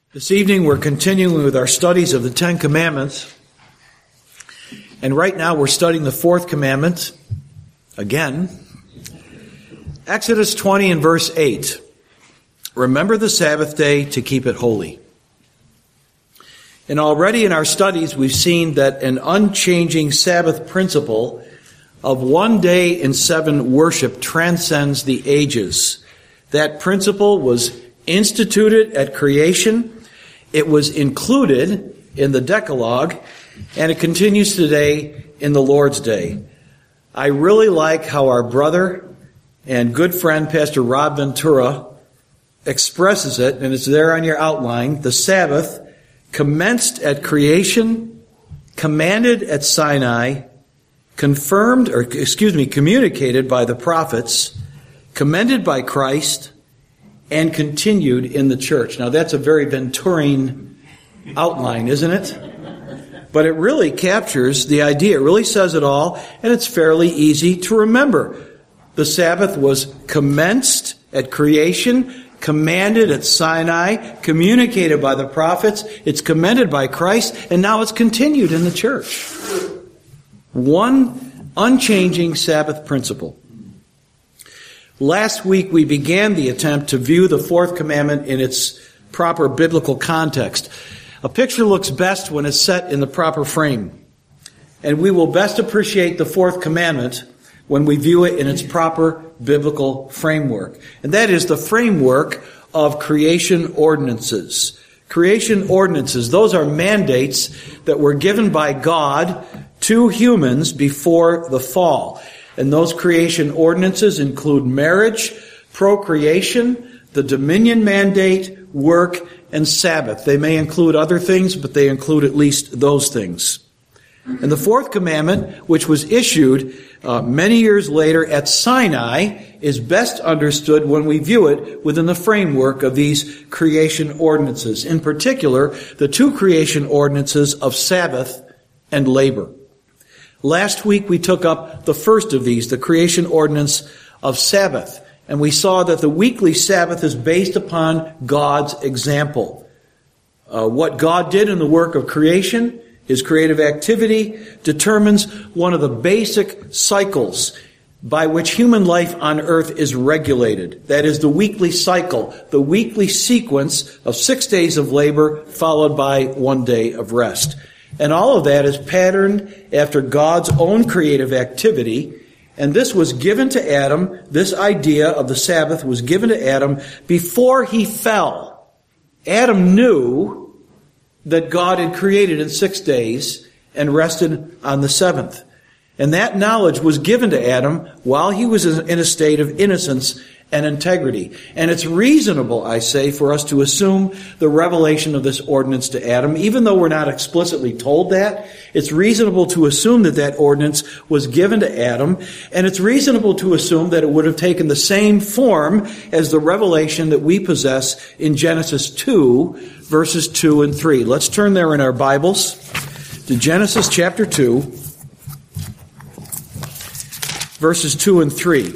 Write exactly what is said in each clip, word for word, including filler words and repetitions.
This evening we're continuing with our studies of the Ten Commandments. And right now we're studying the fourth commandment, again. Exodus twenty and verse eight. Remember the Sabbath day to keep it holy. And already in our studies we've seen that an unchanging Sabbath principle of one day in seven worship transcends the ages. That principle was instituted at creation. It was included in the Decalogue, and it continues today in the Lord's Day. I really like how our brother and good friend, Pastor Rob Ventura, expresses it, and it's there on your outline. The Sabbath commenced at creation, commanded at Sinai, confirmed, or excuse me, communicated by the prophets, commended by Christ, and continued in the church. Now that's a very Venturian outline, isn't it? But it really captures the idea. It really says it all, and it's fairly easy to remember. The Sabbath was commenced at creation, commanded at Sinai, communicated by the prophets, it's commended by Christ, and now it's continued in the church. One unchanging Sabbath principle. Last week we began the attempt to view the fourth commandment in its proper biblical context. A picture looks best when it's set in the proper frame. And we will best appreciate the fourth commandment when we view it in its proper biblical framework. And that is the framework of creation ordinances. Creation ordinances, those are mandates that were given by God to humans before the fall. And those creation ordinances include marriage, procreation, the dominion mandate, work, and Sabbath. They may include other things, but they include at least those things. And the fourth commandment, which was issued uh, many years later at Sinai, is best understood when we view it within the framework of these creation ordinances. In particular, the two creation ordinances of Sabbath and labor. Last week we took up the first of these, the creation ordinance of Sabbath. And we saw that the weekly Sabbath is based upon God's example. Uh, what God did in the work of creation, His creative activity, determines one of the basic cycles by which human life on earth is regulated. That is the weekly cycle, the weekly sequence of six days of labor followed by one day of rest. And all of that is patterned after God's own creative activity. And this was given to Adam, this idea of the Sabbath was given to Adam before he fell. Adam knew that God had created in six days and rested on the seventh. And that knowledge was given to Adam while he was in a state of innocence and integrity. And it's reasonable, I say, for us to assume the revelation of this ordinance to Adam, even though we're not explicitly told that. It's reasonable to assume that that ordinance was given to Adam, and it's reasonable to assume that it would have taken the same form as the revelation that we possess in Genesis two, verses two and three. Let's turn there in our Bibles to Genesis chapter two, verses two and three.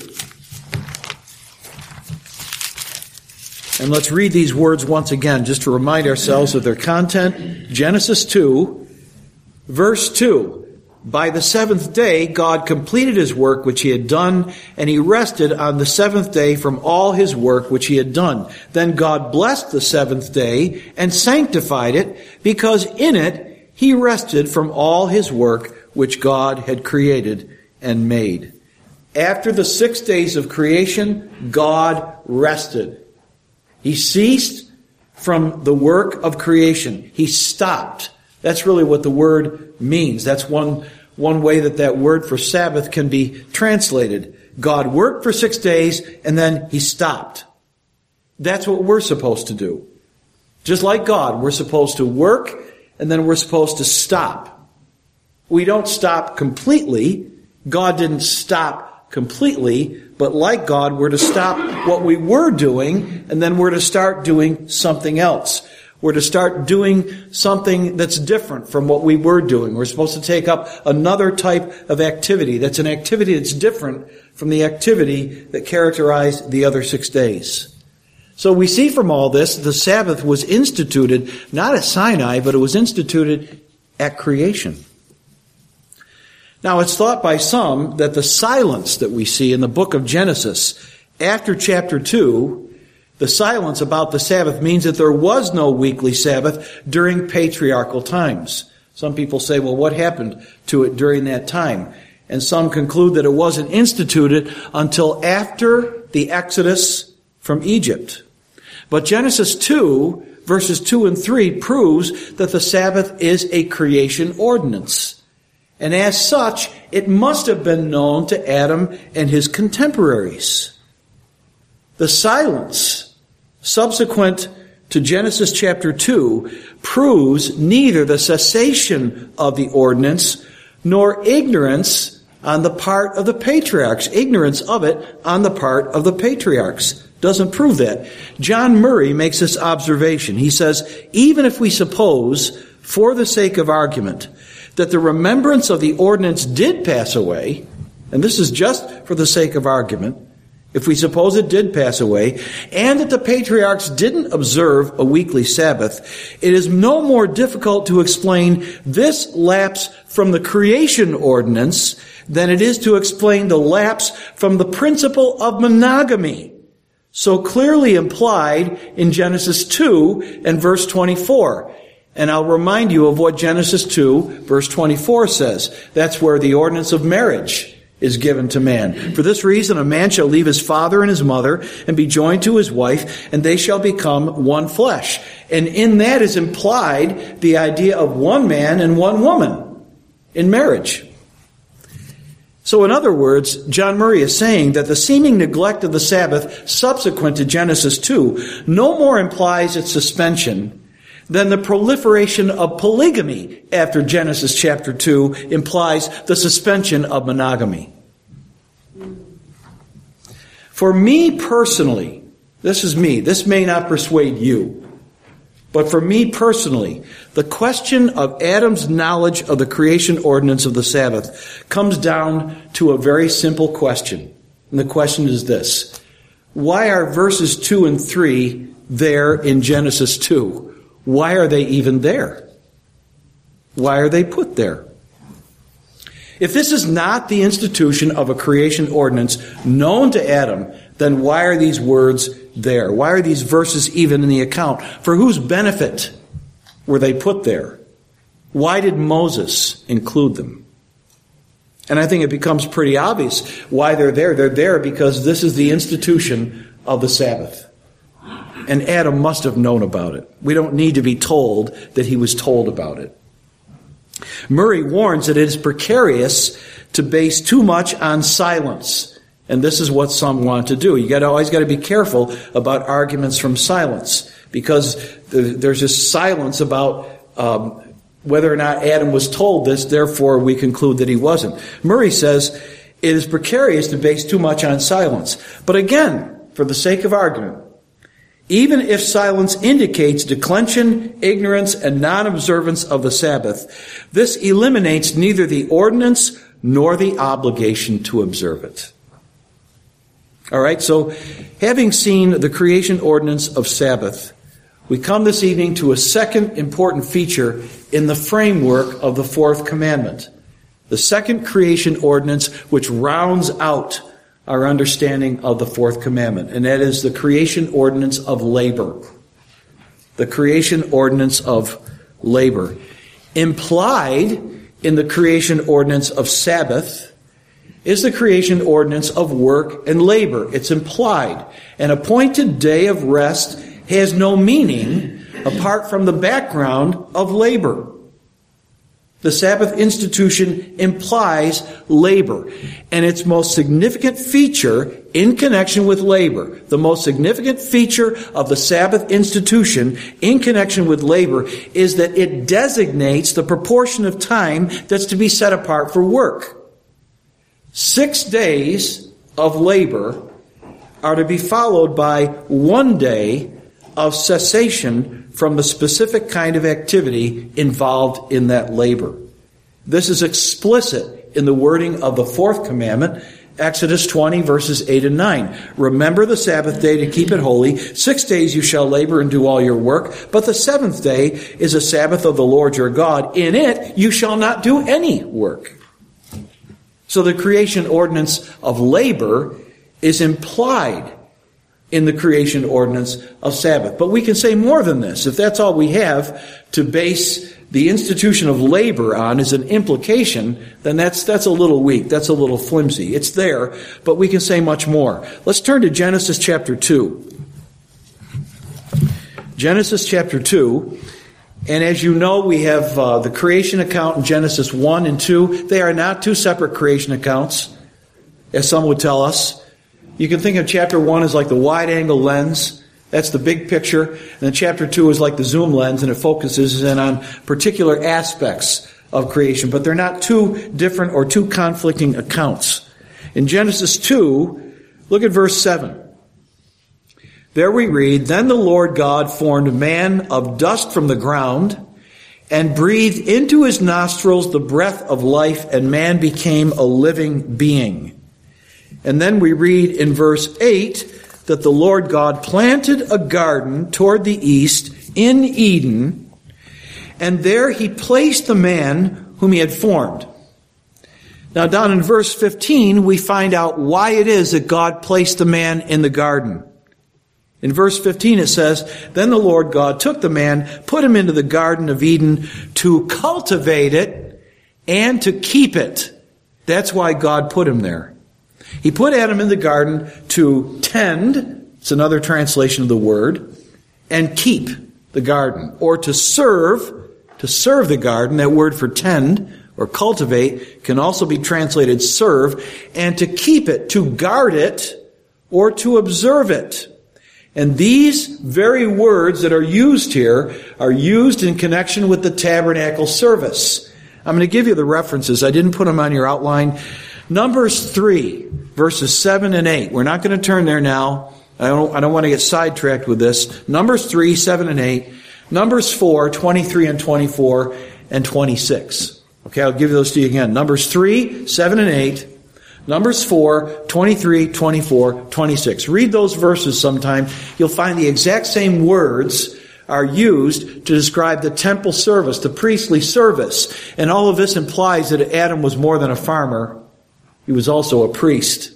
And let's read these words once again, just to remind ourselves of their content. Genesis two, verse two. By the seventh day, God completed His work which He had done, and He rested on the seventh day from all His work which He had done. Then God blessed the seventh day and sanctified it, because in it He rested from all His work which God had created and made. After the six days of creation, God rested. He ceased from the work of creation. He stopped. That's really what the word means. That's one, one way that that word for Sabbath can be translated. God worked for six days and then He stopped. That's what we're supposed to do. Just like God, we're supposed to work and then we're supposed to stop. We don't stop completely. God didn't stop completely, but like God, we're to stop what we were doing, and then we're to start doing something else. We're to start doing something that's different from what we were doing. We're supposed to take up another type of activity. That's an activity that's different from the activity that characterized the other six days. So we see from all this, the Sabbath was instituted not at Sinai, but it was instituted at creation. Now, it's thought by some that the silence that we see in the book of Genesis after chapter two, the silence about the Sabbath means that there was no weekly Sabbath during patriarchal times. Some people say, well, what happened to it during that time? And some conclude that it wasn't instituted until after the Exodus from Egypt. But Genesis two, verses two and three, proves that the Sabbath is a creation ordinance. And as such, it must have been known to Adam and his contemporaries. The silence subsequent to Genesis chapter two proves neither the cessation of the ordinance nor ignorance on the part of the patriarchs. Ignorance of it on the part of the patriarchs doesn't prove that. John Murray makes this observation. He says, even if we suppose, for the sake of argument, that the remembrance of the ordinance did pass away, and this is just for the sake of argument, if we suppose it did pass away, and that the patriarchs didn't observe a weekly Sabbath, it is no more difficult to explain this lapse from the creation ordinance than it is to explain the lapse from the principle of monogamy, so clearly implied in Genesis two and verse twenty-four. And I'll remind you of what Genesis two, verse twenty-four says. That's where the ordinance of marriage is given to man. For this reason, a man shall leave his father and his mother and be joined to his wife, and they shall become one flesh. And in that is implied the idea of one man and one woman in marriage. So in other words, John Murray is saying that the seeming neglect of the Sabbath subsequent to Genesis two no more implies its suspension than the proliferation of polygamy after Genesis chapter two implies the suspension of monogamy. For me personally, this is me, this may not persuade you, but for me personally, the question of Adam's knowledge of the creation ordinance of the Sabbath comes down to a very simple question. And the question is this: why are verses two and three there in Genesis two? Why are they even there? Why are they put there? If this is not the institution of a creation ordinance known to Adam, then why are these words there? Why are these verses even in the account? For whose benefit were they put there? Why did Moses include them? And I think it becomes pretty obvious why they're there. They're there because this is the institution of the Sabbath. And Adam must have known about it. We don't need to be told that he was told about it. Murray warns that it is precarious to base too much on silence. And this is what some want to do. You got always got to be careful about arguments from silence, because there's this silence about um, whether or not Adam was told this, therefore we conclude that he wasn't. Murray says it is precarious to base too much on silence. But again, for the sake of argument, even if silence indicates declension, ignorance, and non-observance of the Sabbath, this eliminates neither the ordinance nor the obligation to observe it. All right, so having seen the creation ordinance of Sabbath, we come this evening to a second important feature in the framework of the fourth commandment. The second creation ordinance which rounds out our understanding of the fourth commandment, and that is the creation ordinance of labor. The creation ordinance of labor. Implied in the creation ordinance of Sabbath is the creation ordinance of work and labor. It's implied. An appointed day of rest has no meaning apart from the background of labor. The Sabbath institution implies labor, and its most significant feature in connection with labor, the most significant feature of the Sabbath institution in connection with labor is that it designates the proportion of time that's to be set apart for work. Six days of labor are to be followed by one day of cessation from the specific kind of activity involved in that labor. This is explicit in the wording of the fourth commandment, Exodus twenty, verses eight and nine. Remember the Sabbath day to keep it holy. Six days you shall labor and do all your work, but the seventh day is a Sabbath of the Lord your God. In it you shall not do any work. So the creation ordinance of labor is implied in the creation ordinance of Sabbath. But we can say more than this. If that's all we have to base the institution of labor on as an implication, then that's that's a little weak. That's a little flimsy. It's there, but we can say much more. Let's turn to Genesis chapter two. Genesis chapter two. And as you know, we have uh, the creation account in Genesis one and two. They are not two separate creation accounts, as some would tell us. You can think of chapter one as like the wide-angle lens. That's the big picture. And then chapter two is like the zoom lens, and it focuses in on particular aspects of creation. But they're not two different or two conflicting accounts. In Genesis two, look at verse seven. There we read, Then the Lord God formed man of dust from the ground and breathed into his nostrils the breath of life, and man became a living being. And then we read in verse eight that the Lord God planted a garden toward the east in Eden, and there he placed the man whom he had formed. Now down in verse fifteen, we find out why it is that God placed the man in the garden. In verse fifteen it says, Then the Lord God took the man, put him into the Garden of Eden to cultivate it and to keep it. That's why God put him there. He put Adam in the garden to tend, it's another translation of the word, and keep the garden. Or to serve, to serve the garden, that word for tend or cultivate can also be translated serve, and to keep it, to guard it, or to observe it. And these very words that are used here are used in connection with the tabernacle service. I'm going to give you the references. I didn't put them on your outline. Numbers three, verses seven and eight. We're not going to turn there now. I don't, I don't want to get sidetracked with this. Numbers three, seven and eight. Numbers four, twenty-three and twenty-four and twenty-six. Okay, I'll give those to you again. Numbers three, seven and eight. Numbers four, twenty-three, twenty-four, twenty-six. Read those verses sometime. You'll find the exact same words are used to describe the temple service, the priestly service. And all of this implies that Adam was more than a farmer. He was also a priest.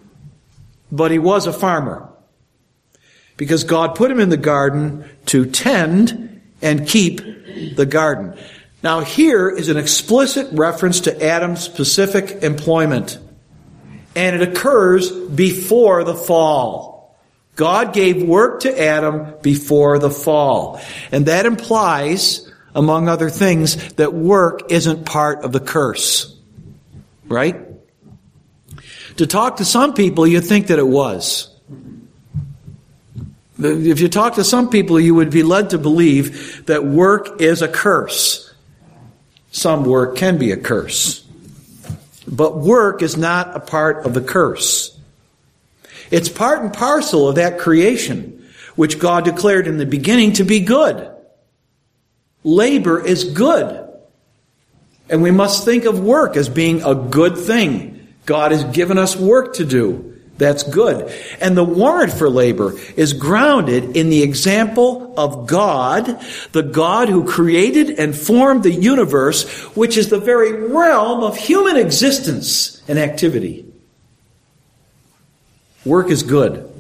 But he was a farmer, because God put him in the garden to tend and keep the garden. Now here is an explicit reference to Adam's specific employment. And it occurs before the fall. God gave work to Adam before the fall. And that implies, among other things, that work isn't part of the curse. Right? To talk to some people, you'd think that it was. If you talk to some people, you would be led to believe that work is a curse. Some work can be a curse. But work is not a part of the curse. It's part and parcel of that creation, which God declared in the beginning to be good. Labor is good. And we must think of work as being a good thing. God has given us work to do. That's good. And the warrant for labor is grounded in the example of God, the God who created and formed the universe, which is the very realm of human existence and activity. Work is good.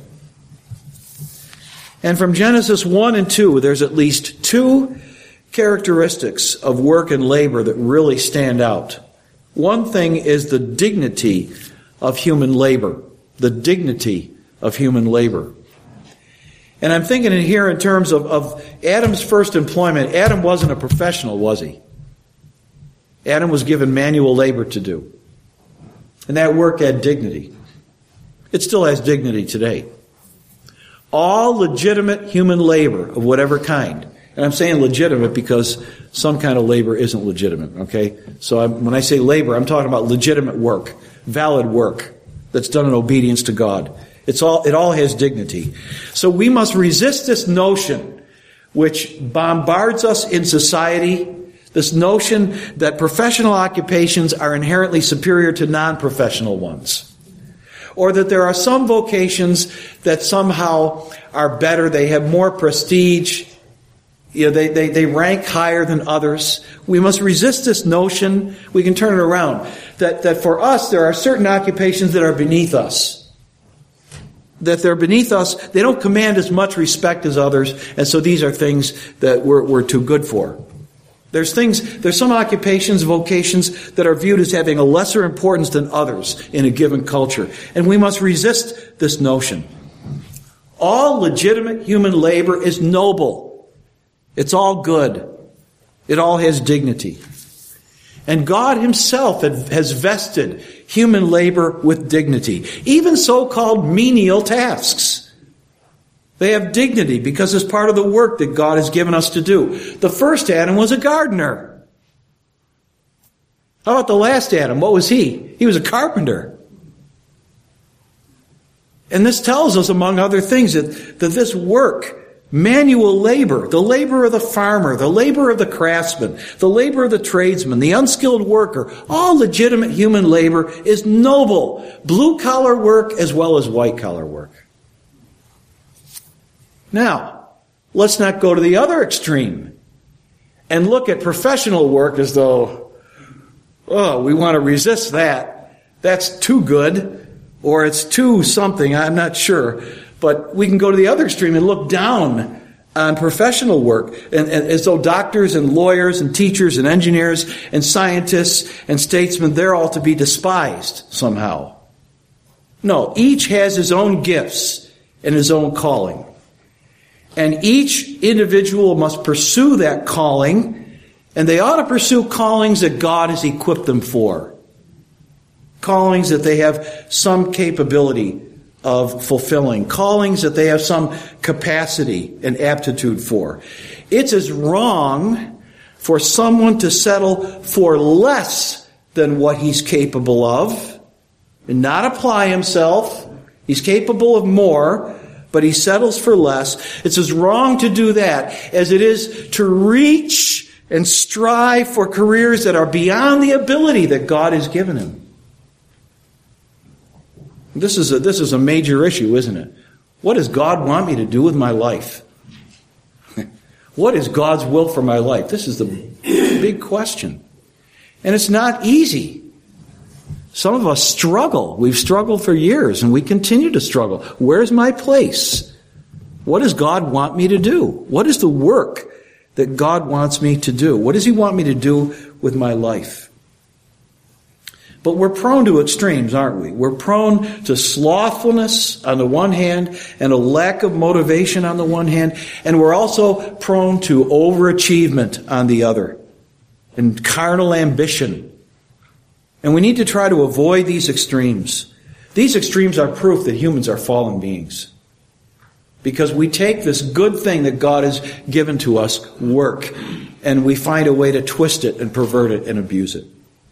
And from Genesis one and two, there's at least two characteristics of work and labor that really stand out. One thing is the dignity of human labor. The dignity of human labor. And I'm thinking in here in terms of, of Adam's first employment. Adam wasn't a professional, was he? Adam was given manual labor to do. And that work had dignity. It still has dignity today. All legitimate human labor of whatever kind. And I'm saying legitimate because some kind of labor isn't legitimate, okay? So I'm, when I say labor, I'm talking about legitimate work, valid work that's done in obedience to God. It's all, it all has dignity. So we must resist this notion which bombards us in society, this notion that professional occupations are inherently superior to non-professional ones. or that there are some vocations that somehow are better, they have more prestige, you know, they, they, they rank higher than others. We must resist this notion. We can turn it around. That, that for us, there are certain occupations that are beneath us. That they're beneath us. They don't command as much respect as others. And so these are things that we're, we're too good for. There's things, there's some occupations, vocations that are viewed as having a lesser importance than others in a given culture. And we must resist this notion. All legitimate human labor is noble. It's all good. It all has dignity. And God himself has vested human labor with dignity. Even so-called menial tasks. They have dignity because it's part of the work that God has given us to do. The first Adam was a gardener. How about the last Adam? What was he? He was a carpenter. And this tells us, among other things, that, that this work, manual labor, the labor of the farmer, the labor of the craftsman, the labor of the tradesman, the unskilled worker, all legitimate human labor is noble. Blue-collar work as well as white-collar work. Now, let's not go to the other extreme and look at professional work as though, oh, we want to resist that. That's too good, or it's too something, I'm not sure. But we can go to the other extreme and look down on professional work, and, and as though doctors and lawyers and teachers and engineers and scientists and statesmen, they're all to be despised somehow. No, each has his own gifts and his own calling. And each individual must pursue that calling, and they ought to pursue callings that God has equipped them for. Callings that they have some capability of fulfilling. Callings that they have some capacity and aptitude for. It's as wrong for someone to settle for less than what he's capable of and not apply himself. He's capable of more, but he settles for less. It's as wrong to do that as it is to reach and strive for careers that are beyond the ability that God has given him. This is a, this is a major issue, isn't it? What does God want me to do with my life? What is God's will for my life? This is the big question. And it's not easy. Some of us struggle. We've struggled for years, and we continue to struggle. Where's my place? What does God want me to do? What is the work that God wants me to do? What does he want me to do with my life? But we're prone to extremes, aren't we? We're prone to slothfulness on the one hand and a lack of motivation on the one hand, and we're also prone to overachievement on the other and carnal ambition. And we need to try to avoid these extremes. These extremes are proof that humans are fallen beings. Because we take this good thing that God has given to us, work, and we find a way to twist it and pervert it and abuse it.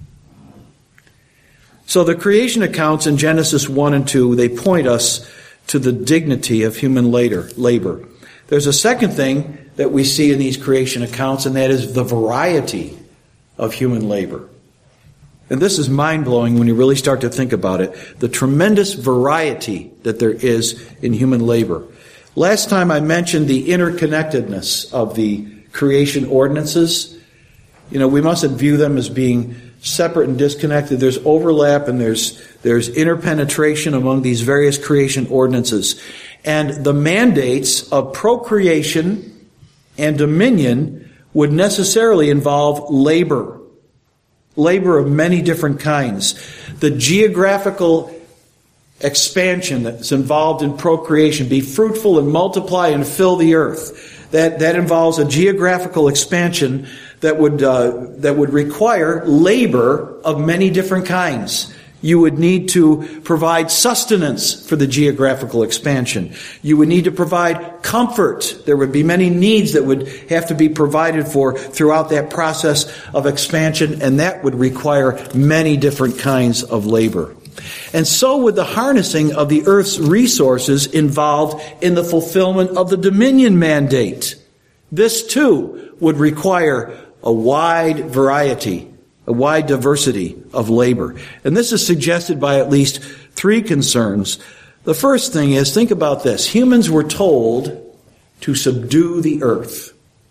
So the creation accounts in Genesis one and two, they point us to the dignity of human labor. There's a second thing that we see in these creation accounts, and that is the variety of human labor. And this is mind-blowing when you really start to think about it, the tremendous variety that there is in human labor. Last time I mentioned the interconnectedness of the creation ordinances. You know, we mustn't view them as being separate and disconnected. There's overlap and there's there's interpenetration among these various creation ordinances. And the mandates of procreation and dominion would necessarily involve labor. Labor of many different kinds. The geographical expansion that's involved in procreation, be fruitful and multiply and fill the earth. That that involves a geographical expansion that would uh, that would require labor of many different kinds. You would need to provide sustenance for the geographical expansion. You would need to provide comfort. There would be many needs that would have to be provided for throughout that process of expansion, and that would require many different kinds of labor. And so would the harnessing of the earth's resources involved in the fulfillment of the dominion mandate. This too would require a wide variety, a wide diversity of labor. And this is suggested by at least Three concerns. The first thing is, think about this. Humans were told to subdue the earth.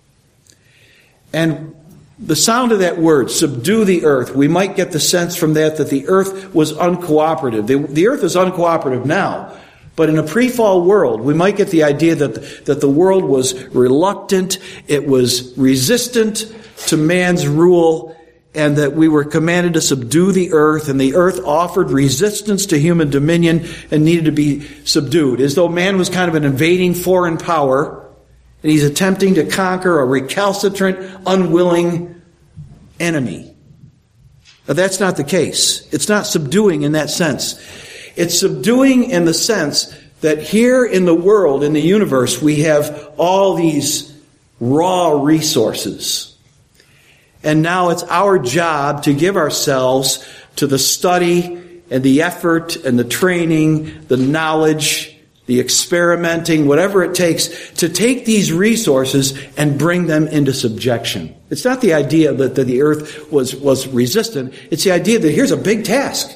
And the sound of that word, subdue the earth, we might get the sense from that that the earth was uncooperative. The, the earth is uncooperative now. But in a pre-fall world, we might get the idea that the, that the world was reluctant, it was resistant to man's rule, and that we were commanded to subdue the earth, and the earth offered resistance to human dominion and needed to be subdued, as though man was kind of an invading foreign power, and he's attempting to conquer a recalcitrant, unwilling enemy. Now, that's not the case. It's not subduing in that sense. It's subduing in the sense that here in the world, in the universe, we have all these raw resources. And now it's our job to give ourselves to the study and the effort and the training, the knowledge, the experimenting, whatever it takes, to take these resources and bring them into subjection. It's not the idea that, that the earth was, was resistant. It's the idea that here's a big task.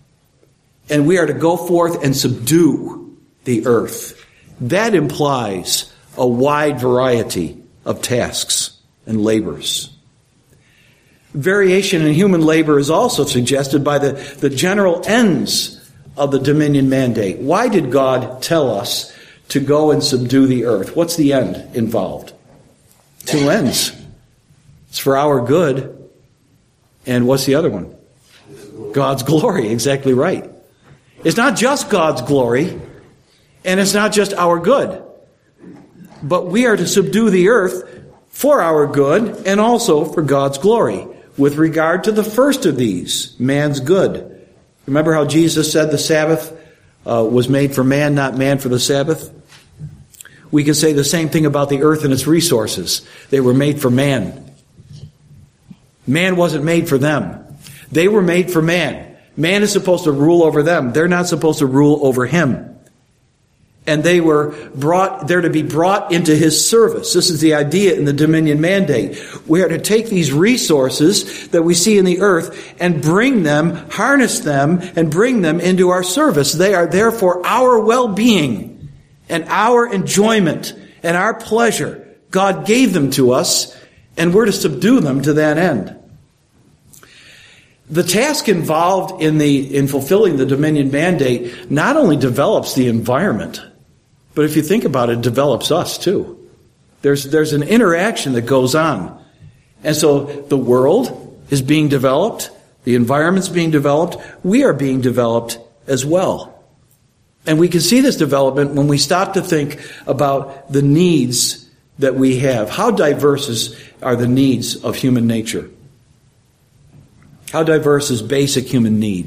And we are to go forth and subdue the earth. That implies a wide variety of tasks and labors. Variation in human labor is also suggested by the, the general ends of the dominion mandate. Why did God tell us to go and subdue the earth? What's the end involved? Two ends. It's for our good. And what's the other one? God's glory. Exactly right. It's not just God's glory, and it's not just our good. But we are to subdue the earth for our good and also for God's glory. With regard to the first of these, man's good. Remember how Jesus said the Sabbath uh, was made for man, not man for the Sabbath? We can say the same thing about the earth and its resources. They were made for man. Man wasn't made for them. They were made for man. Man is supposed to rule over them. They're not supposed to rule over him. And they were brought, they're to be brought into his service. This is the idea in the dominion mandate. We are to take these resources that we see in the earth and bring them, harness them, and bring them into our service. They are there for our well-being and our enjoyment and our pleasure. God gave them to us, and we're to subdue them to that end. The task involved in the in fulfilling the dominion mandate not only develops the environment, but if you think about it, it develops us too. There's, there's an interaction that goes on. And so the world is being developed, the environment's being developed, we are being developed as well. And we can see this development when we stop to think about the needs that we have. How diverse are the needs of human nature? How diverse is basic human need?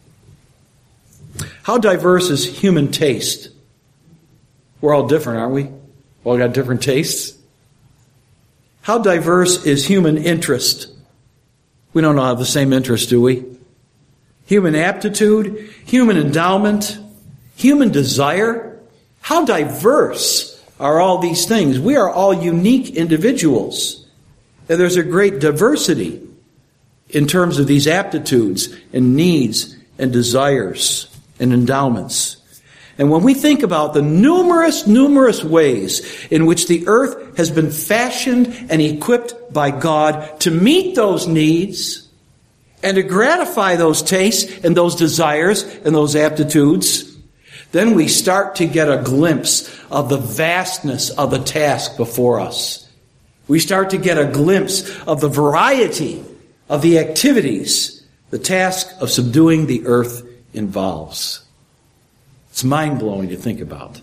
How diverse is human taste? We're all different, aren't we? We all got different tastes. How diverse is human interest? We don't all have the same interest, do we? Human aptitude, human endowment, human desire. How diverse are all these things? We are all unique individuals. And there's a great diversity in terms of these aptitudes and needs and desires and endowments. And when we think about the numerous, numerous ways in which the earth has been fashioned and equipped by God to meet those needs and to gratify those tastes and those desires and those aptitudes, then we start to get a glimpse of the vastness of the task before us. We start to get a glimpse of the variety of the activities the task of subduing the earth involves. It's mind-blowing to think about.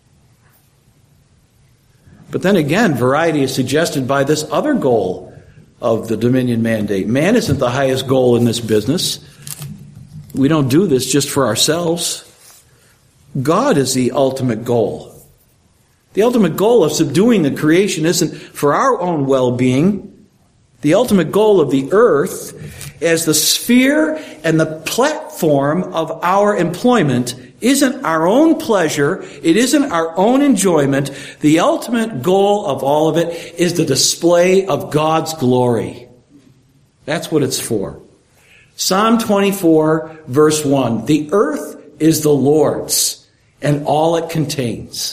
But then again, variety is suggested by this other goal of the dominion mandate. Man isn't the highest goal in this business. We don't do this just for ourselves. God is the ultimate goal. The ultimate goal of subduing the creation isn't for our own well-being. The ultimate goal of the earth as the sphere and the platform of our employment isn't our own pleasure. It isn't our own enjoyment. The ultimate goal of all of it is the display of God's glory. That's what it's for. Psalm twenty-four, verse one. The earth is the Lord's and all it contains.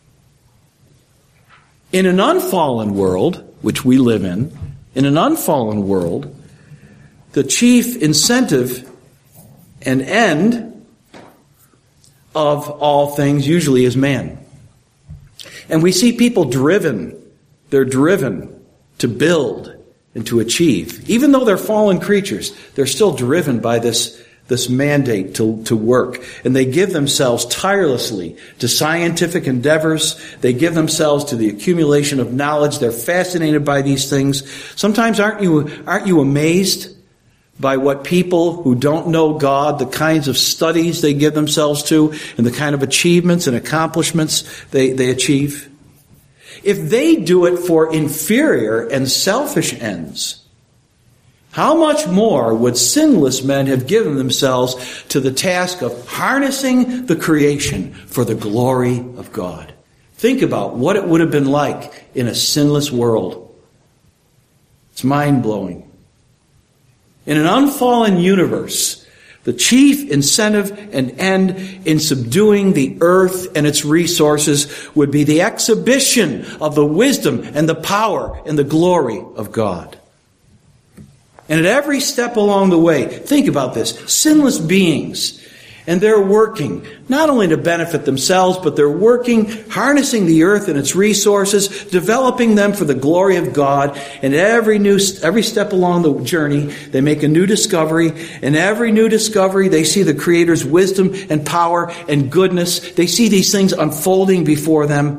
In an unfallen world, which we live in, in an unfallen world, the chief incentive and end of all things usually is man. And we see people driven, they're driven to build and to achieve. Even though they're fallen creatures, they're still driven by this, this mandate to, to work. And they give themselves tirelessly to scientific endeavors. They give themselves to the accumulation of knowledge. They're fascinated by these things. Sometimes aren't you, aren't you amazed by what people who don't know God, the kinds of studies they give themselves to, and the kind of achievements and accomplishments they, they achieve? If they do it for inferior and selfish ends, how much more would sinless men have given themselves to the task of harnessing the creation for the glory of God? Think about what it would have been like in a sinless world. It's mind-blowing. In an unfallen universe, the chief incentive and end in subduing the earth and its resources would be the exhibition of the wisdom and the power and the glory of God. And at every step along the way, think about this, sinless beings, and they're working not only to benefit themselves, but they're working, harnessing the earth and its resources, developing them for the glory of God. And every new, every step along the journey, they make a new discovery. And every new discovery, they see the Creator's wisdom and power and goodness. They see these things unfolding before them.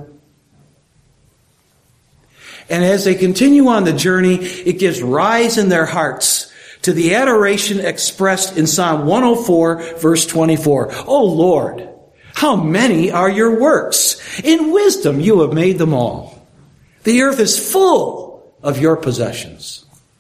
And as they continue on the journey, it gives rise in their hearts to the adoration expressed in Psalm one oh four, verse twenty-four. O Lord, how many are your works? In wisdom you have made them all. The earth is full of your possessions.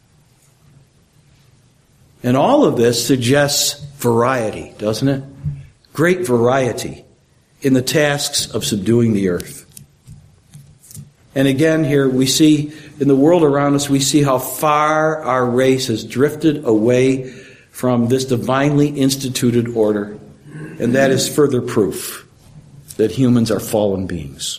And all of this suggests variety, doesn't it? Great variety in the tasks of subduing the earth. And again, here we see, in the world around us, we see how far our race has drifted away from this divinely instituted order. And that is further proof that humans are fallen beings.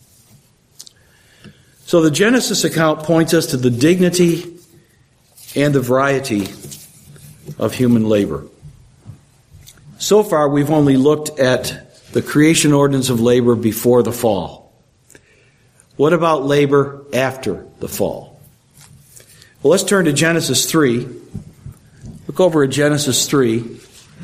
So the Genesis account points us to the dignity and the variety of human labor. So far, we've only looked at the creation ordinance of labor before the fall. What about labor after the fall? Well, let's turn to Genesis three. Look over at Genesis three.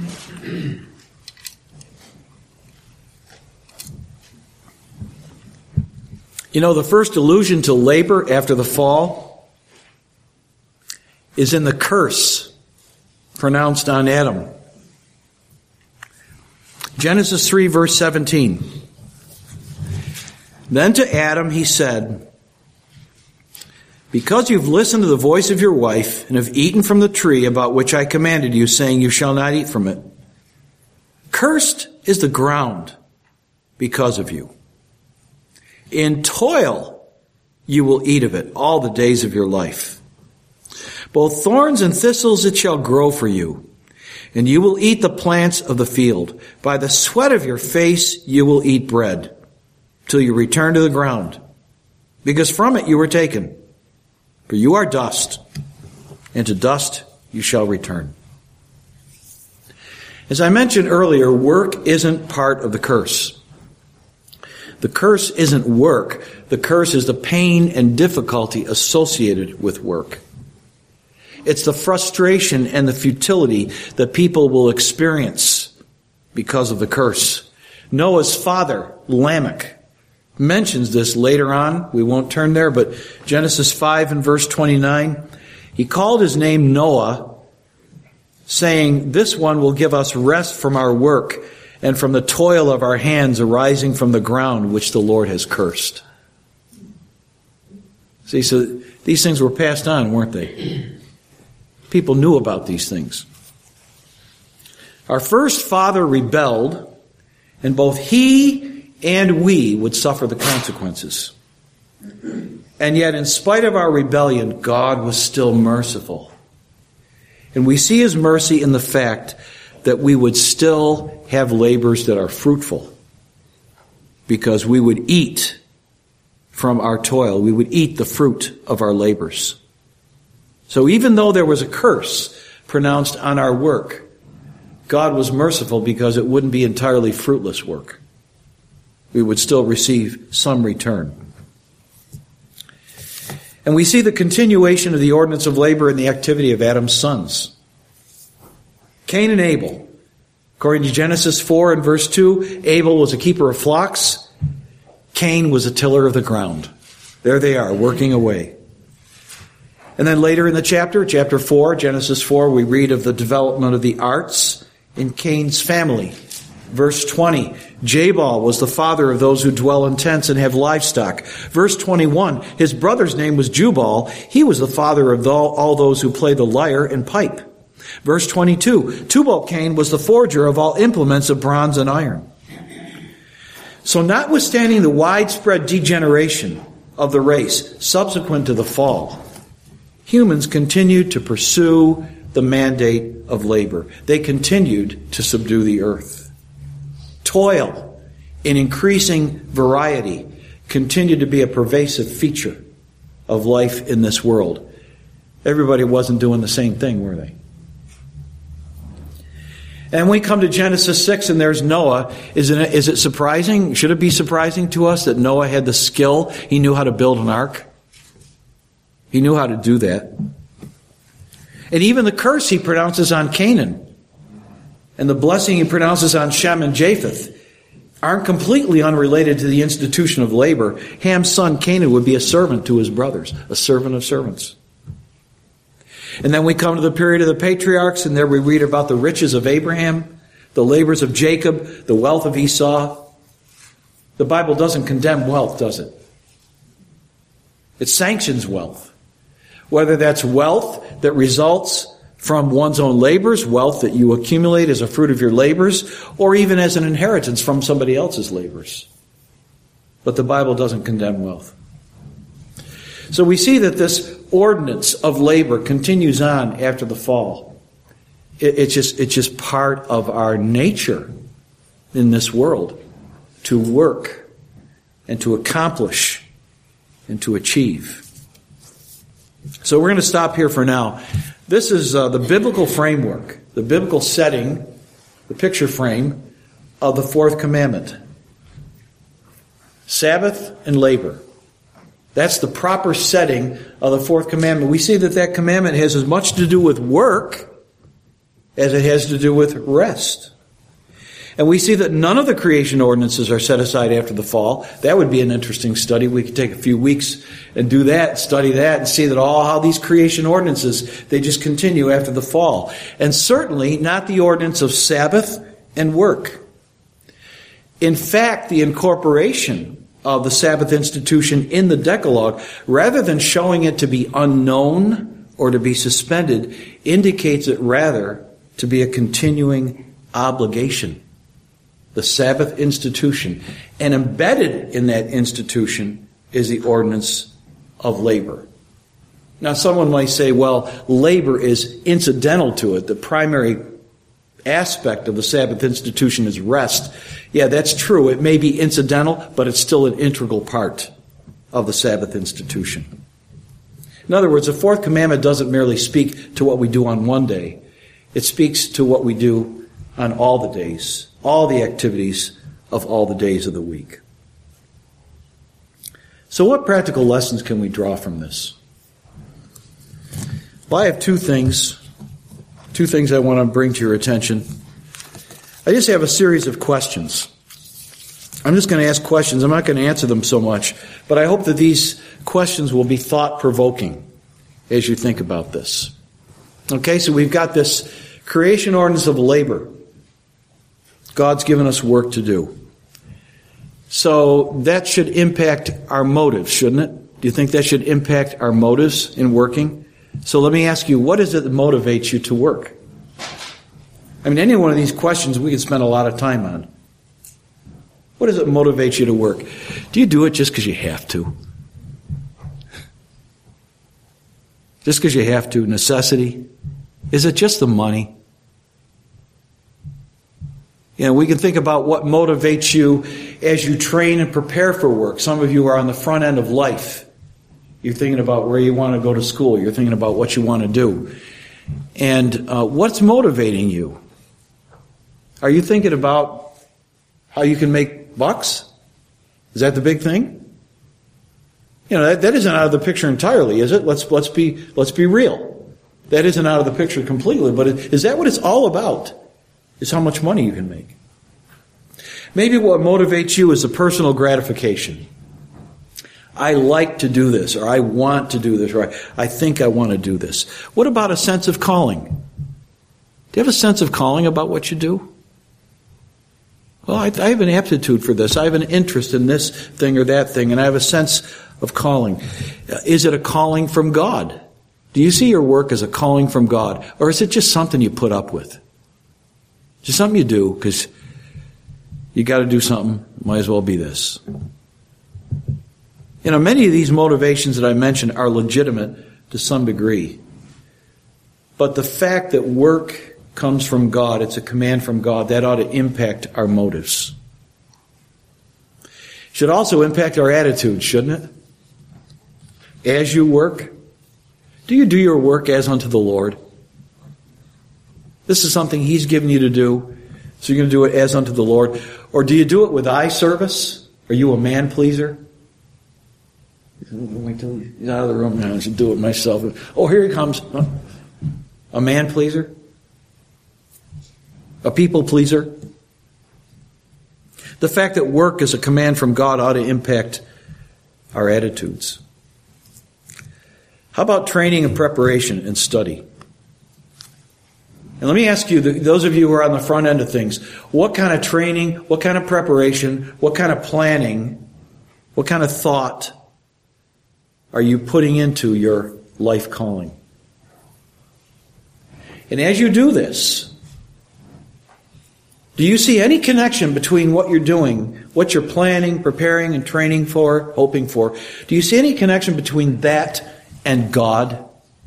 You know, the first allusion to labor after the fall is in the curse pronounced on Adam. Genesis three, verse seventeen. Then to Adam he said, because you've listened to the voice of your wife and have eaten from the tree about which I commanded you, saying you shall not eat from it, cursed is the ground because of you. In toil you will eat of it all the days of your life. Both thorns and thistles it shall grow for you, and you will eat the plants of the field. By the sweat of your face you will eat bread, till you return to the ground, because from it you were taken. For you are dust, and to dust you shall return. As I mentioned earlier, work isn't part of the curse. The curse isn't work. The curse is the pain and difficulty associated with work. It's the frustration and the futility that people will experience because of the curse. Noah's father, Lamech, mentions this later on. We won't turn there, but Genesis five and verse twenty-nine, he called his name Noah, saying, this one will give us rest from our work and from the toil of our hands arising from the ground which the Lord has cursed. See, so these things were passed on, weren't they? People knew about these things. Our first father rebelled, and both he and we would suffer the consequences. And yet, in spite of our rebellion, God was still merciful. And we see his mercy in the fact that we would still have labors that are fruitful, because we would eat from our toil. We would eat the fruit of our labors. So even though there was a curse pronounced on our work, God was merciful because it wouldn't be entirely fruitless work. We would still receive some return. And we see the continuation of the ordinance of labor in the activity of Adam's sons. Cain and Abel. According to Genesis four and verse two, Abel was a keeper of flocks. Cain was a tiller of the ground. There they are, working away. And then later in the chapter, chapter four, Genesis four, we read of the development of the arts in Cain's family. Verse twenty, Jabal was the father of those who dwell in tents and have livestock. Verse twenty-one, his brother's name was Jubal. He was the father of all those who play the lyre and pipe. Verse twenty-two, Tubal-Cain was the forger of all implements of bronze and iron. So notwithstanding the widespread degeneration of the race subsequent to the fall, humans continued to pursue the mandate of labor. They continued to subdue the earth. Toil, in increasing variety, continued to be a pervasive feature of life in this world. Everybody wasn't doing the same thing, were they? And we come to Genesis six and there's Noah. Is it, is it surprising? Should it be surprising to us that Noah had the skill? He knew how to build an ark. He knew how to do that. And even the curse he pronounces on Canaan and the blessing he pronounces on Shem and Japheth aren't completely unrelated to the institution of labor. Ham's son Canaan would be a servant to his brothers, a servant of servants. And then we come to the period of the patriarchs, and there we read about the riches of Abraham, the labors of Jacob, the wealth of Esau. The Bible doesn't condemn wealth, does it? It sanctions wealth. Whether that's wealth that results from one's own labors, wealth that you accumulate as a fruit of your labors, or even as an inheritance from somebody else's labors. But the Bible doesn't condemn wealth. So we see that this ordinance of labor continues on after the fall. It, it's just, it's just part of our nature in this world to work and to accomplish and to achieve. So we're going to stop here for now. This is uh, the biblical framework, the biblical setting, the picture frame of the fourth commandment. Sabbath and labor. That's the proper setting of the fourth commandment. We see that that commandment has as much to do with work as it has to do with rest. And we see that none of the creation ordinances are set aside after the fall. That would be an interesting study. We could take a few weeks and do that, study that, and see that all how these creation ordinances, they just continue after the fall. And certainly not the ordinance of Sabbath and work. In fact, the incorporation of the Sabbath institution in the Decalogue, rather than showing it to be unknown or to be suspended, indicates it rather to be a continuing obligation. The Sabbath institution. And embedded in that institution is the ordinance of labor. Now someone might say, well, labor is incidental to it. The primary aspect of the Sabbath institution is rest. Yeah, that's true. It may be incidental, but it's still an integral part of the Sabbath institution. In other words, the fourth commandment doesn't merely speak to what we do on one day. It speaks to what we do on all the days, all the activities of all the days of the week. So what practical lessons can we draw from this? Well, I have two things. Two things I want to bring to your attention. I just have a series of questions. I'm just going to ask questions. I'm not going to answer them so much, but I hope that these questions will be thought-provoking as you think about this. Okay, so we've got this creation ordinance of labor. God's given us work to do. So that should impact our motives, shouldn't it? Do you think that should impact our motives in working? So let me ask you, what is it that motivates you to work? I mean, any one of these questions we could spend a lot of time on. What does it motivate you to work? Do you do it just because you have to? Just because you have to? Necessity? Is it just the money? You know, we can think about what motivates you as you train and prepare for work. Some of you are on the front end of life. You're thinking about where you want to go to school. You're thinking about what you want to do. And uh, what's motivating you? Are you thinking about how you can make bucks? Is that the big thing? You know, that, that isn't out of the picture entirely, is it? Let's let's be let's be real. That isn't out of the picture completely, but it, is that what it's all about? Is how much money you can make. Maybe what motivates you is a personal gratification. I like to do this, or I want to do this, or I, I think I want to do this. What about a sense of calling? Do you have a sense of calling about what you do? Well, I, I have an aptitude for this. I have an interest in this thing or that thing, and I have a sense of calling. Is it a calling from God? Do you see your work as a calling from God, or is it just something you put up with? Just something you do because you got to do something. Might as well be this. You know, many of these motivations that I mentioned are legitimate to some degree. But the fact that work comes from God, it's a command from God, that ought to impact our motives. Should also impact our attitude, shouldn't it? As you work, do you do your work as unto the Lord? This is something He's given you to do, so you're going to do it as unto the Lord. Or do you do it with eye service? Are you a man pleaser? Wait till he's out of the room now. I should do it myself. Oh, here he comes. A man pleaser? A people pleaser? The fact that work is a command from God ought to impact our attitudes. How about training and preparation and study? And let me ask you, those of you who are on the front end of things, what kind of training, what kind of preparation, what kind of planning, what kind of thought are you putting into your life calling? And as you do this, do you see any connection between what you're doing, what you're planning, preparing, and training for, hoping for? Do you see any connection between that and God?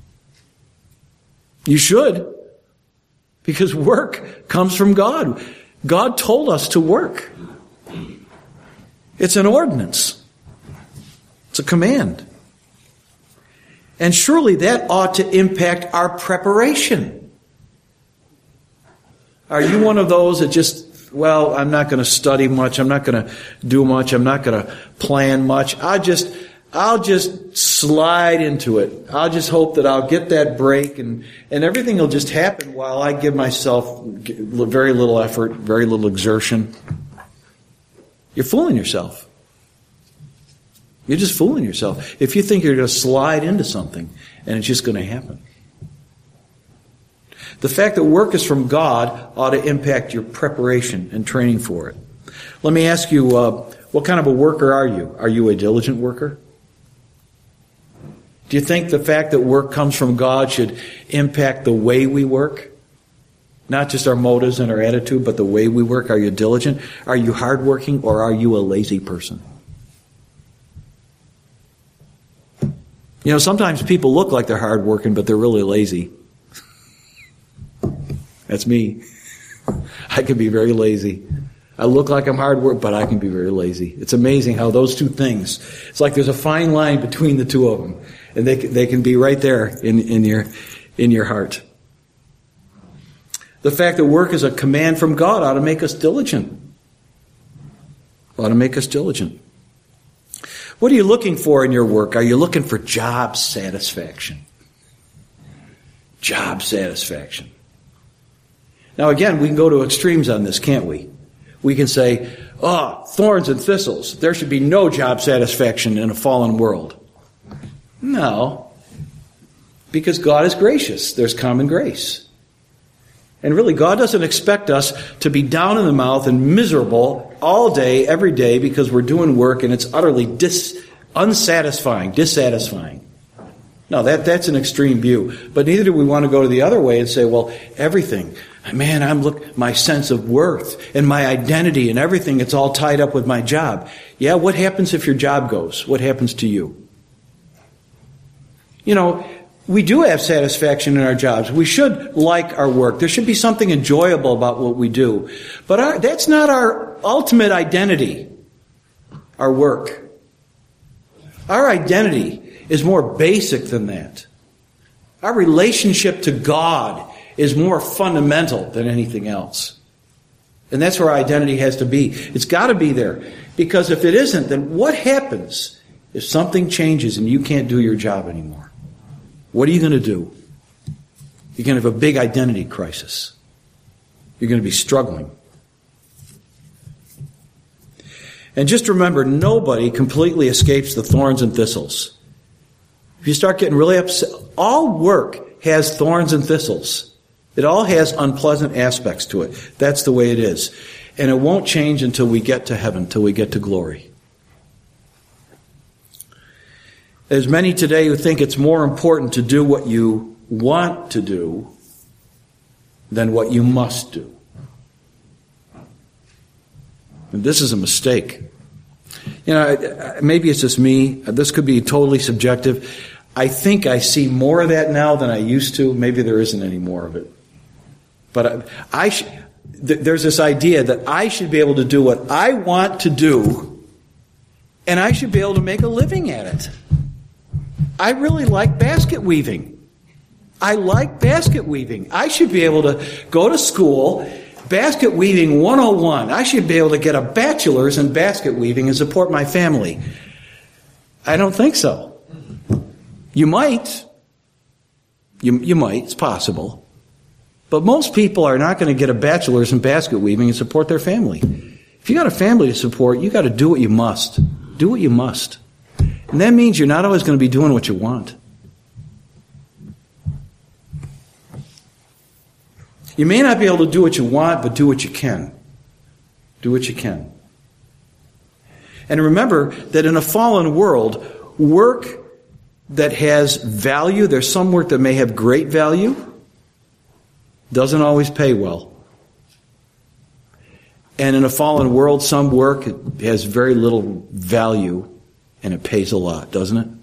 You should. Because work comes from God. God told us to work. It's an ordinance. It's a command. And surely that ought to impact our preparation. Are you one of those that just, well, I'm not going to study much, I'm not going to do much, I'm not going to plan much, I just... I'll just slide into it. I'll just hope that I'll get that break and, and everything will just happen while I give myself very little effort, very little exertion. You're fooling yourself. You're just fooling yourself if you think you're going to slide into something and it's just going to happen. The fact that work is from God ought to impact your preparation and training for it. Let me ask you, uh, what kind of a worker are you? Are you a diligent worker? Do you think the fact that work comes from God should impact the way we work? Not just our motives and our attitude, but the way we work. Are you diligent? Are you hardworking, or are you a lazy person? You know, sometimes people look like they're hardworking, but they're really lazy. That's me. I can be very lazy. I look like I'm hard work, but I can be very lazy. It's amazing how those two things, it's like there's a fine line between the two of them. And they they can be right there in, in your in your heart. The fact that work is a command from God ought to make us diligent. Ought to make us diligent. What are you looking for in your work? Are you looking for job satisfaction? Job satisfaction. Now again, we can go to extremes on this, can't we? We can say, oh, thorns and thistles. There should be no job satisfaction in a fallen world. No, because God is gracious. There's common grace. And really, God doesn't expect us to be down in the mouth and miserable all day, every day, because we're doing work and it's utterly dis- unsatisfying, dissatisfying. No, that, that's an extreme view. But neither do we want to go to the other way and say, well, everything, man, I'm look, my sense of worth and my identity and everything, it's all tied up with my job. Yeah, what happens if your job goes? What happens to you? You know, we do have satisfaction in our jobs. We should like our work. There should be something enjoyable about what we do. But our, that's not our ultimate identity, our work. Our identity is more basic than that. Our relationship to God is more fundamental than anything else. And that's where our identity has to be. It's got to be there. Because if it isn't, then what happens if something changes and you can't do your job anymore? What are you going to do? You're going to have a big identity crisis. You're going to be struggling. And just remember, nobody completely escapes the thorns and thistles. If you start getting really upset, all work has thorns and thistles. It all has unpleasant aspects to it. That's the way it is. And it won't change until we get to heaven, until we get to glory. There's many today who think it's more important to do what you want to do than what you must do. And this is a mistake. You know, maybe it's just me. This could be totally subjective. I think I see more of that now than I used to. Maybe there isn't any more of it. But I, I sh- th- there's this idea that I should be able to do what I want to do, and I should be able to make a living at it. I really like basket weaving. I like basket weaving. I should be able to go to school, basket weaving one oh one. I should be able to get a bachelor's in basket weaving and support my family. I don't think so. You might. You, you might. It's possible. But most people are not going to get a bachelor's in basket weaving and support their family. If you got a family to support, you got to do what you must. Do what you must. And that means you're not always going to be doing what you want. You may not be able to do what you want, but do what you can. Do what you can. And remember that in a fallen world, work that has value, there's some work that may have great value, doesn't always pay well. And in a fallen world, some work has very little value and it pays a lot, doesn't it?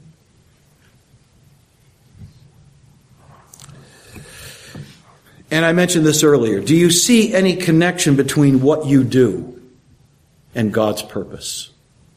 And I mentioned this earlier. Do you see any connection between what you do and God's purpose?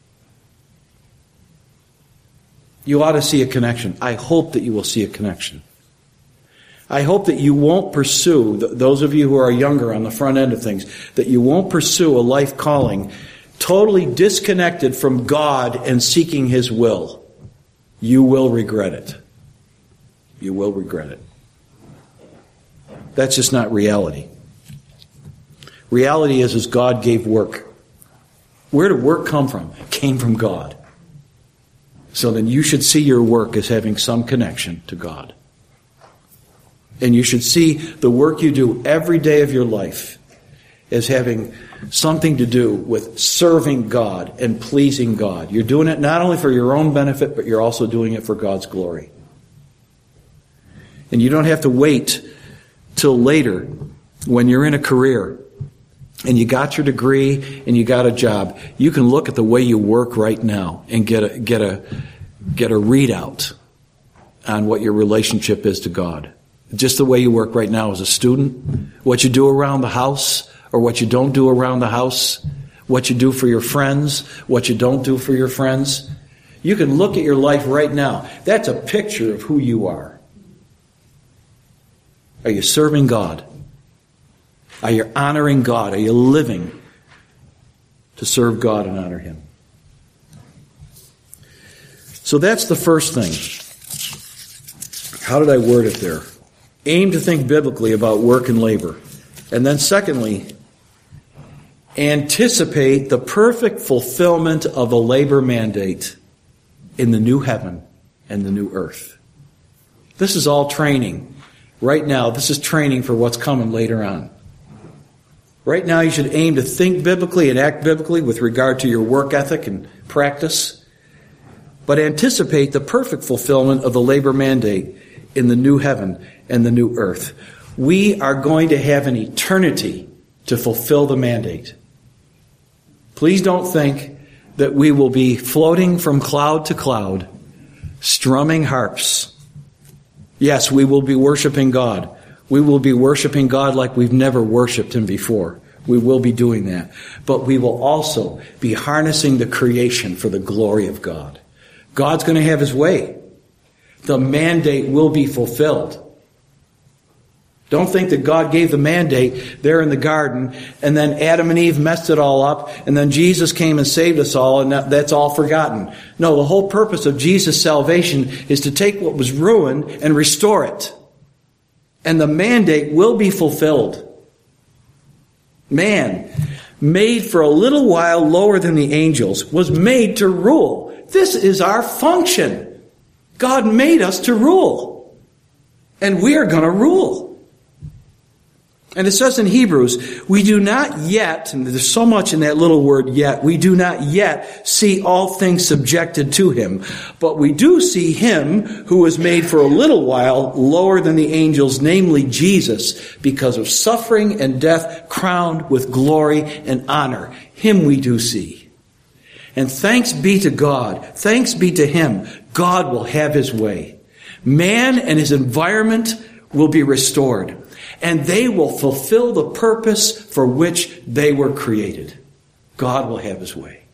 You ought to see a connection. I hope that you will see a connection. I hope that you won't pursue, those of you who are younger on the front end of things, that you won't pursue a life calling totally disconnected from God and seeking His will. You will regret it. You will regret it. That's just not reality. Reality is, is God gave work. Where did work come from? It came from God. So then you should see your work as having some connection to God. And you should see the work you do every day of your life as having something to do with serving God and pleasing God. You're doing it not only for your own benefit, but you're also doing it for God's glory. And you don't have to wait till later when you're in a career and you got your degree and you got a job. You can look at the way you work right now and get a get a get a readout on what your relationship is to God. Just the way you work right now as a student, what you do around the house or what you don't do around the house, what you do for your friends, what you don't do for your friends. You can look at your life right now. That's a picture of who you are. Are you serving God? Are you honoring God? Are you living to serve God and honor Him? So that's the first thing. How did I word it there? Aim to think biblically about work and labor. And then secondly, anticipate the perfect fulfillment of the labor mandate in the new heaven and the new earth. This is all training. Right now, this is training for what's coming later on. Right now, you should aim to think biblically and act biblically with regard to your work ethic and practice, but anticipate the perfect fulfillment of the labor mandate in the new heaven and the new earth. We are going to have an eternity to fulfill the mandate. Please don't think that we will be floating from cloud to cloud, strumming harps Yes, we will be worshiping God. We will be worshiping God like we've never worshiped Him before. We will be doing that. But we will also be harnessing the creation for the glory of God. God's going to have His way. The mandate will be fulfilled. Don't think that God gave the mandate there in the garden, and then Adam and Eve messed it all up, and then Jesus came and saved us all, and that, that's all forgotten. No, the whole purpose of Jesus' salvation is to take what was ruined and restore it. And the mandate will be fulfilled. Man, made for a little while lower than the angels, was made to rule. This is our function. God made us to rule. And we are going to rule. And it says in Hebrews, we do not yet, and there's so much in that little word yet, we do not yet see all things subjected to Him. But we do see Him who was made for a little while lower than the angels, namely Jesus, because of suffering and death, crowned with glory and honor. Him we do see. And thanks be to God, thanks be to Him, God will have His way. Man and his environment will be restored. And they will fulfill the purpose for which they were created. God will have His way.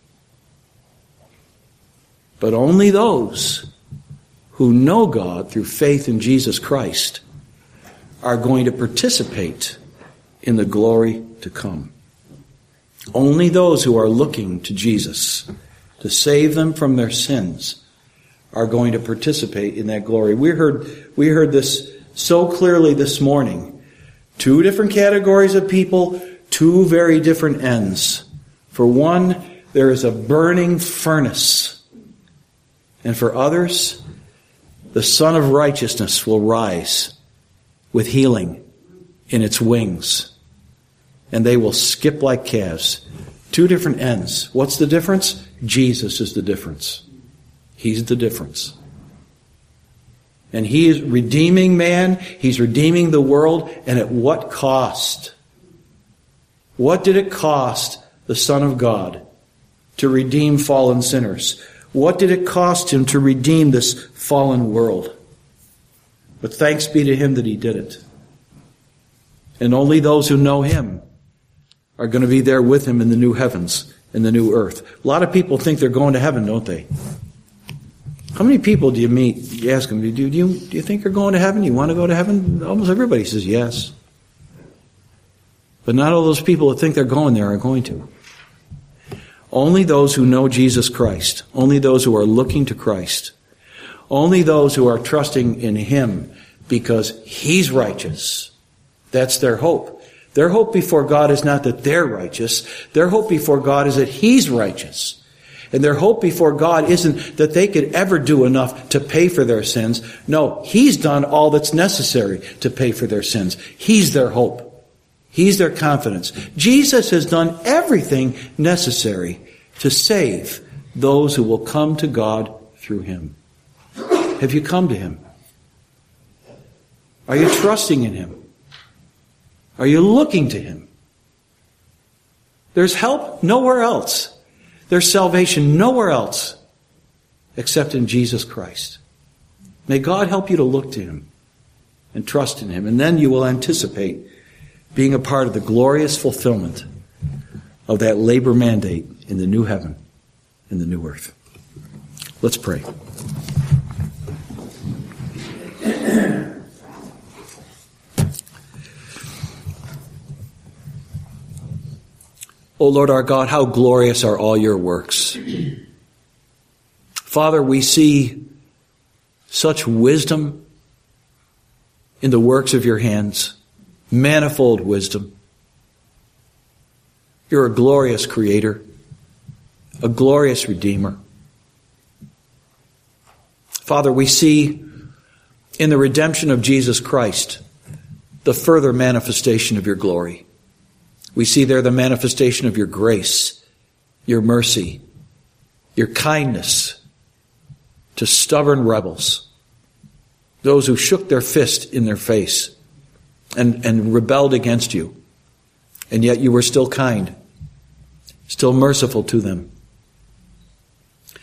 But only those who know God through faith in Jesus Christ are going to participate in the glory to come. Only those who are looking to Jesus to save them from their sins are going to participate in that glory. We heard, we heard this so clearly this morning. Two different categories of people, two very different ends. For one, there is a burning furnace. And for others, the Son of Righteousness will rise with healing in its wings. And they will skip like calves. Two different ends. What's the difference? Jesus is the difference. He's the difference. And He is redeeming man. He's redeeming the world. And at what cost? What did it cost the Son of God to redeem fallen sinners? What did it cost Him to redeem this fallen world? But thanks be to Him that He did it. And only those who know Him are going to be there with Him in the new heavens and the new earth. A lot of people think they're going to heaven, don't they? How many people do you meet? You ask them, do you, do you, do you think you're going to heaven? You want to go to heaven? Almost everybody says yes. But not all those people that think they're going there are going to. Only those who know Jesus Christ. Only those who are looking to Christ. Only those who are trusting in Him because He's righteous. That's their hope. Their hope before God is not that they're righteous. Their hope before God is that He's righteous. And their hope before God isn't that they could ever do enough to pay for their sins. No, He's done all that's necessary to pay for their sins. He's their hope. He's their confidence. Jesus has done everything necessary to save those who will come to God through Him. Have you come to Him? Are you trusting in Him? Are you looking to Him? There's help nowhere else. There's salvation nowhere else except in Jesus Christ. May God help you to look to Him and trust in Him, and then you will anticipate being a part of the glorious fulfillment of that labor mandate in the new heaven and the new earth. Let's pray. O Lord our God, how glorious are all your works. Father, we see such wisdom in the works of your hands, manifold wisdom. You're a glorious creator, a glorious redeemer. Father, we see in the redemption of Jesus Christ the further manifestation of your glory. We see there the manifestation of your grace, your mercy, your kindness to stubborn rebels, those who shook their fist in their face and, and rebelled against you. And yet you were still kind, still merciful to them.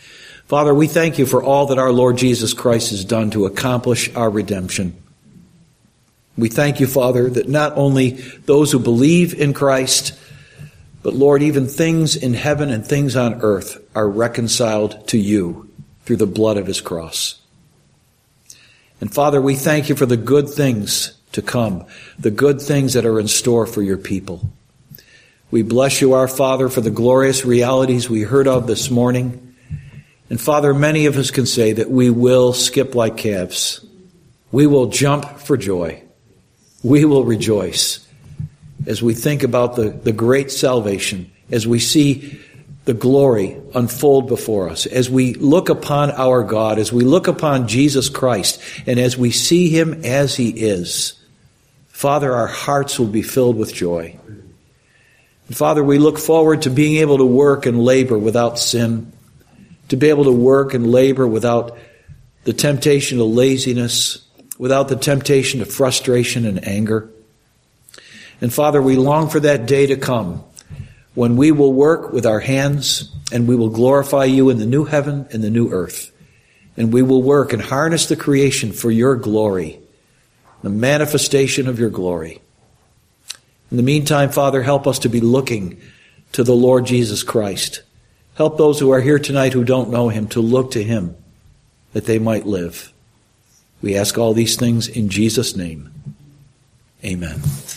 Father, we thank you for all that our Lord Jesus Christ has done to accomplish our redemption. We thank you, Father, that not only those who believe in Christ, but Lord, even things in heaven and things on earth are reconciled to you through the blood of his cross. And Father, we thank you for the good things to come, the good things that are in store for your people. We bless you, our Father, for the glorious realities we heard of this morning. And Father, many of us can say that we will skip like calves. We will jump for joy. We will rejoice as we think about the, the great salvation, as we see the glory unfold before us, as we look upon our God, as we look upon Jesus Christ, and as we see him as he is. Father, our hearts will be filled with joy. And Father, we look forward to being able to work and labor without sin, to be able to work and labor without the temptation of laziness, without the temptation of frustration and anger. And Father, we long for that day to come when we will work with our hands and we will glorify you in the new heaven and the new earth. And we will work and harness the creation for your glory, the manifestation of your glory. In the meantime, Father, help us to be looking to the Lord Jesus Christ. Help those who are here tonight who don't know him to look to him that they might live. We ask all these things in Jesus' name. Amen.